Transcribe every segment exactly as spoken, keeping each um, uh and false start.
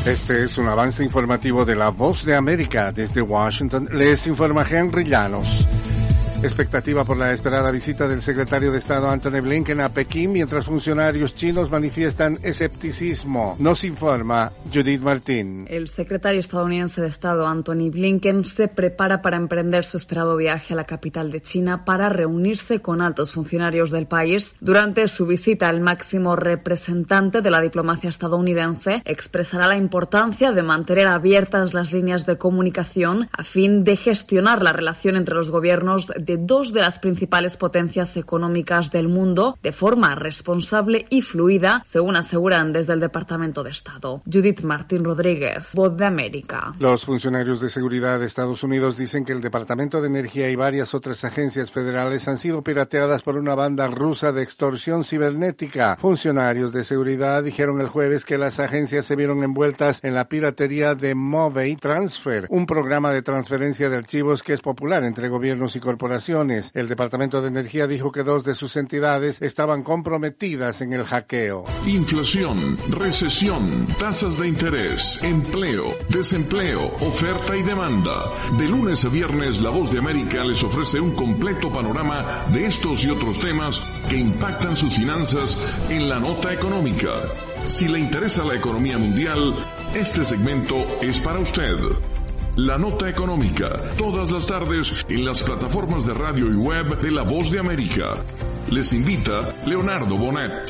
Este es un avance informativo de La Voz de América. Desde Washington les informa Henry Llanos. Expectativa por la esperada visita del secretario de Estado Antony Blinken a Pekín, mientras funcionarios chinos manifiestan escepticismo. Nos informa Judith Martín. El secretario estadounidense de Estado Antony Blinken se prepara para emprender su esperado viaje a la capital de China para reunirse con altos funcionarios del país. Durante su visita, el máximo representante de la diplomacia estadounidense expresará la importancia de mantener abiertas las líneas de comunicación a fin de gestionar la relación entre los gobiernos de dos de las principales potencias económicas del mundo de forma responsable y fluida, según aseguran desde el Departamento de Estado. Judith Martín Rodríguez, Voz de América. Los funcionarios de seguridad de Estados Unidos dicen que el Departamento de Energía y varias otras agencias federales han sido pirateadas por una banda rusa de extorsión cibernética. Funcionarios de seguridad dijeron el jueves que las agencias se vieron envueltas en la piratería de Movey Transfer, un programa de transferencia de archivos que es popular entre gobiernos y corporaciones. El Departamento de Energía dijo que dos de sus entidades estaban comprometidas en el hackeo. Inflación, recesión, tasas de interés, empleo, desempleo, oferta y demanda. De lunes a viernes, La Voz de América les ofrece un completo panorama de estos y otros temas que impactan sus finanzas en la nota económica. Si le interesa la economía mundial, este segmento es para usted. La Nota Económica, todas las tardes en las plataformas de radio y web de La Voz de América. Les invita Leonardo Bonet.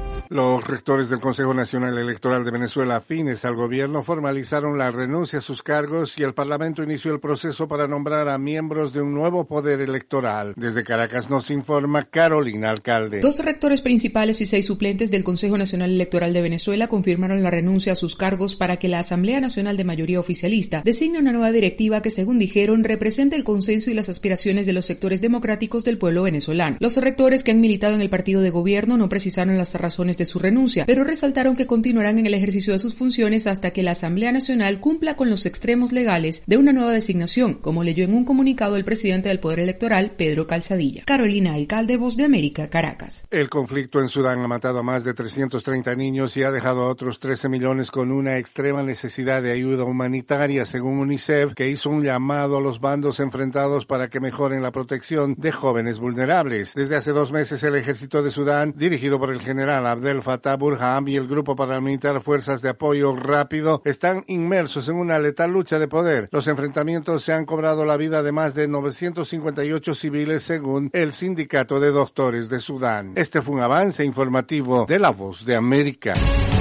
Los rectores del Consejo Nacional Electoral de Venezuela, afines al gobierno, formalizaron la renuncia a sus cargos y el Parlamento inició el proceso para nombrar a miembros de un nuevo poder electoral. Desde Caracas nos informa Carolina Alcalde. Dos rectores principales y seis suplentes del Consejo Nacional Electoral de Venezuela confirmaron la renuncia a sus cargos para que la Asamblea Nacional de Mayoría Oficialista designe una nueva directiva que, según dijeron, represente el consenso y las aspiraciones de los sectores democráticos del pueblo venezolano. Los rectores que han militado en el partido de gobierno no precisaron las razones de su renuncia, pero resaltaron que continuarán en el ejercicio de sus funciones hasta que la Asamblea Nacional cumpla con los extremos legales de una nueva designación, como leyó en un comunicado el presidente del Poder Electoral, Pedro Calzadilla. Carolina Alcalde, Voz de América, Caracas. El conflicto en Sudán ha matado a más de trescientos treinta niños y ha dejado a otros trece millones con una extrema necesidad de ayuda humanitaria, según UNICEF, que hizo un llamado a los bandos enfrentados para que mejoren la protección de jóvenes vulnerables. Desde hace dos meses, el ejército de Sudán, dirigido por el general Abdel Fattah Burhan y el grupo paramilitar Fuerzas de Apoyo Rápido, están inmersos en una letal lucha de poder. Los enfrentamientos se han cobrado la vida de más de novecientos cincuenta y ocho civiles, según el Sindicato de Doctores de Sudán. Este fue un avance informativo de La Voz de América.